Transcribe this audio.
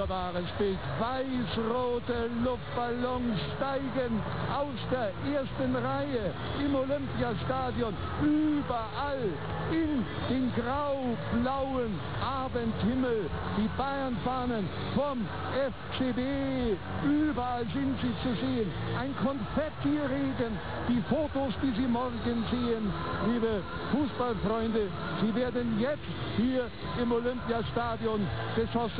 wunderbares Bild. Weiß-rote Luftballons steigen aus der ersten Reihe im Olympiastadion überall in den grau-blauen Abendhimmel. Die Bayern-Fahnen vom FCB, überall sind sie zu sehen. Ein Konfettiregen, die Fotos, die Sie morgen sehen, liebe Fußballfreunde, sie werden jetzt hier im Olympiastadion geschossen.